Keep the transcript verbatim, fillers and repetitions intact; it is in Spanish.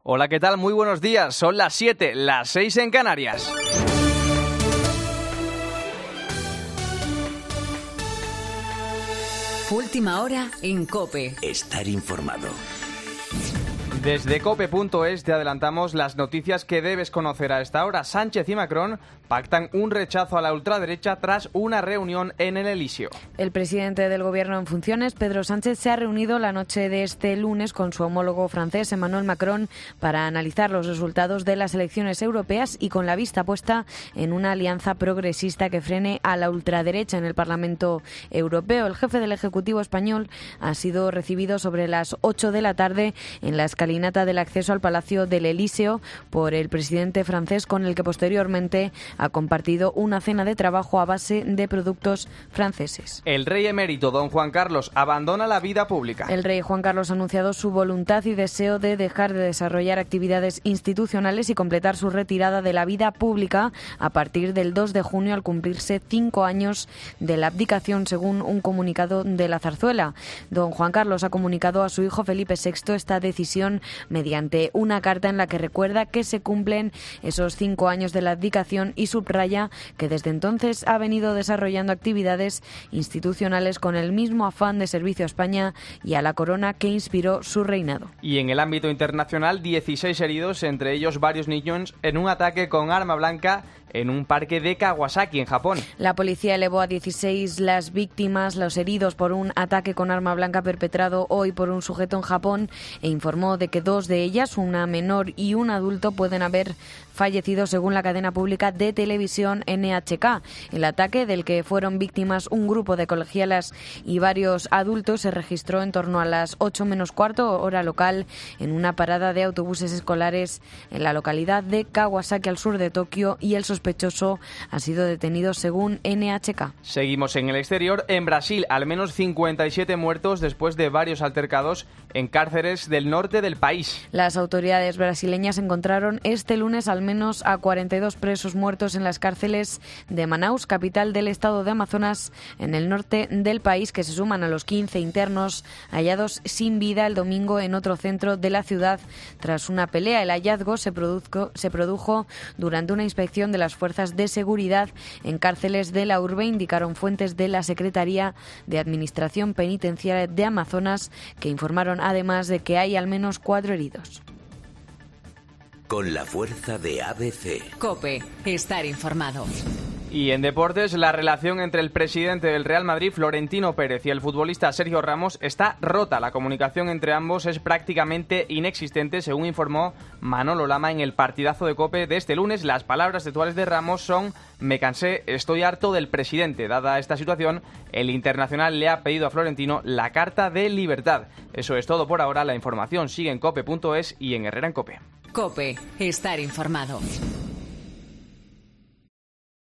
Hola, ¿qué tal? Muy buenos días. Son las siete, las seis en Canarias. Última hora en COPE. Estar informado. Desde cope punto es te adelantamos las noticias que debes conocer a esta hora. Sánchez y Macron pactan un rechazo a la ultraderecha tras una reunión en el Elíseo. El presidente del Gobierno en funciones, Pedro Sánchez, se ha reunido la noche de este lunes con su homólogo francés, Emmanuel Macron, para analizar los resultados de las elecciones europeas y con la vista puesta en una alianza progresista que frene a la ultraderecha en el Parlamento Europeo. El jefe del Ejecutivo español ha sido recibido sobre las ocho de la tarde en la escalinata del acceso al Palacio del Elíseo por el presidente francés, con el que posteriormente ha compartido una cena de trabajo a base de productos franceses. El rey emérito, don Juan Carlos, abandona la vida pública. El rey Juan Carlos ha anunciado su voluntad y deseo de dejar de desarrollar actividades institucionales y completar su retirada de la vida pública a partir del dos de junio, al cumplirse cinco años de la abdicación, según un comunicado de la Zarzuela. Don Juan Carlos ha comunicado a su hijo Felipe sexto esta decisión mediante una carta en la que recuerda que se cumplen esos cinco años de la abdicación y subraya que desde entonces ha venido desarrollando actividades institucionales con el mismo afán de servicio a España y a la corona que inspiró su reinado. Y en el ámbito internacional, dieciséis heridos, entre ellos varios niños, en un ataque con arma blanca en un parque de Kawasaki, en Japón. La policía elevó a dieciséis las víctimas, los heridos por un ataque con arma blanca perpetrado hoy por un sujeto en Japón, e informó de que dos de ellas, una menor y un adulto, pueden haber fallecido según la cadena pública de televisión N H K. El ataque, del que fueron víctimas un grupo de colegialas y varios adultos, se registró en torno a las ocho menos cuarto hora local en una parada de autobuses escolares en la localidad de Kawasaki, al sur de Tokio, y el sospechoso ha sido detenido según N H K. Seguimos en el exterior. En Brasil, al menos cincuenta y siete muertos después de varios altercados en cárceles del norte del país. Las autoridades brasileñas encontraron este lunes al menos a cuarenta y dos presos muertos en las cárceles de Manaus, capital del estado de Amazonas, en el norte del país, que se suman a los quince internos hallados sin vida el domingo en otro centro de la ciudad tras una pelea. El hallazgo se produjo, se produjo durante una inspección de las fuerzas de seguridad en cárceles de la urbe, indicaron fuentes de la Secretaría de Administración Penitenciaria de Amazonas, que informaron además de que hay al menos cuatro heridos. Con la fuerza de A B C. COPE. Estar informado. Y en deportes, la relación entre el presidente del Real Madrid, Florentino Pérez, y el futbolista Sergio Ramos está rota. La comunicación entre ambos es prácticamente inexistente, según informó Manolo Lama en el partidazo de COPE de este lunes. Las palabras textuales de Ramos son: me cansé, estoy harto del presidente. Dada esta situación, el internacional le ha pedido a Florentino la carta de libertad. Eso es todo por ahora. La información sigue en cope punto es y en Herrera en COPE. COPE. Estar informado.